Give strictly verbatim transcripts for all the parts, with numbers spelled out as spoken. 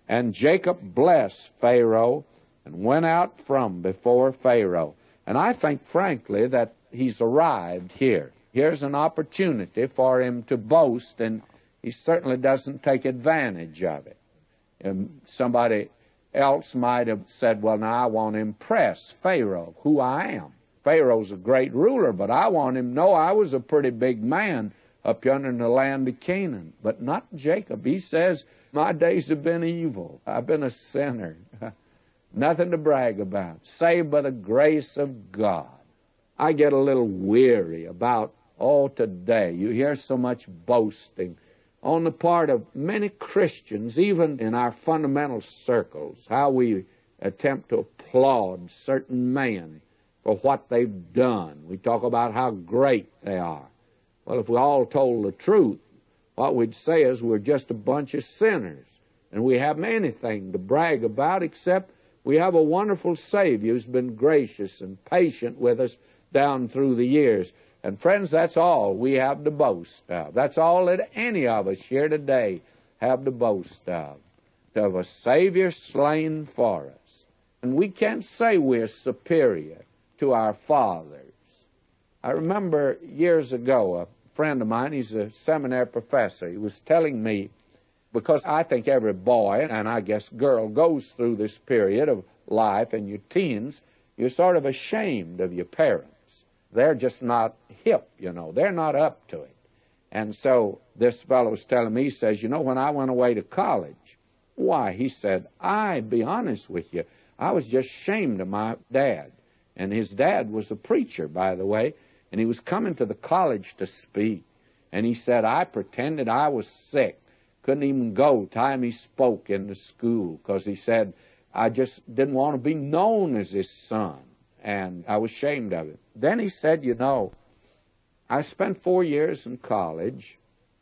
And Jacob blessed Pharaoh and went out from before Pharaoh. And I think, frankly, that he's arrived here. Here's an opportunity for him to boast, and he certainly doesn't take advantage of it. And somebody else might have said, well, now I want to impress Pharaoh, who I am. Pharaoh's a great ruler, but I want him to know I was a pretty big man up yonder in the land of Canaan. But not Jacob. He says, my days have been evil. I've been a sinner. Nothing to brag about, save by the grace of God. I get a little weary about, oh, today, you hear so much boasting on the part of many Christians, even in our fundamental circles, how we attempt to applaud certain men for what they've done. We talk about how great they are. Well, if we all told the truth, what we'd say is we're just a bunch of sinners, and we haven't anything to brag about except we have a wonderful Savior who's been gracious and patient with us down through the years. And friends, that's all we have to boast of. That's all that any of us here today have to boast of, to have a Savior slain for us. And we can't say we're superior to our fathers. I remember years ago, a friend of mine, he's a seminary professor, he was telling me, because I think every boy, and I guess girl, goes through this period of life in your teens, you're sort of ashamed of your parents. They're just not hip, you know. They're not up to it. And so this fellow was telling me, he says, you know, when I went away to college, why, he said, I, be honest with you, I was just ashamed of my dad. And his dad was a preacher, by the way, and he was coming to the college to speak. And he said, I pretended I was sick. Couldn't even go time he spoke in the school, because he said, I just didn't want to be known as his son. And I was ashamed of it. Then he said, you know, I spent four years in college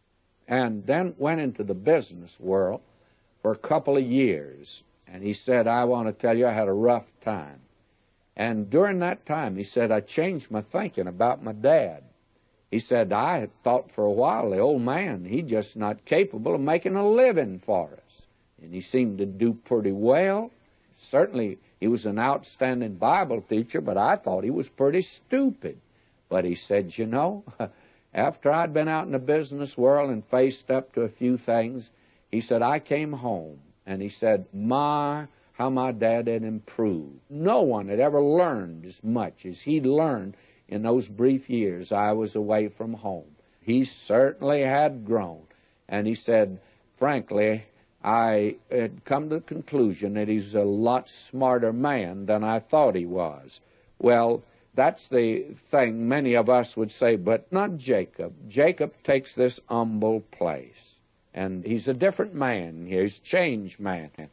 and then went into the business world for a couple of years. And he said, I want to tell you, I had a rough time. And during that time, he said, I changed my thinking about my dad. He said, I had thought for a while, the old man, he's just not capable of making a living for us. And he seemed to do pretty well. Certainly, he was an outstanding Bible teacher, but I thought he was pretty stupid. But he said, you know, after I'd been out in the business world and faced up to a few things, he said, I came home, and he said, my, how my dad had improved. No one had ever learned as much as he'd learned in those brief years I was away from home. He certainly had grown. And he said, frankly, I had come to the conclusion that he's a lot smarter man than I thought he was. Well, that's the thing many of us would say, but not Jacob. Jacob takes this humble place. And he's a different man here. He's a changed man.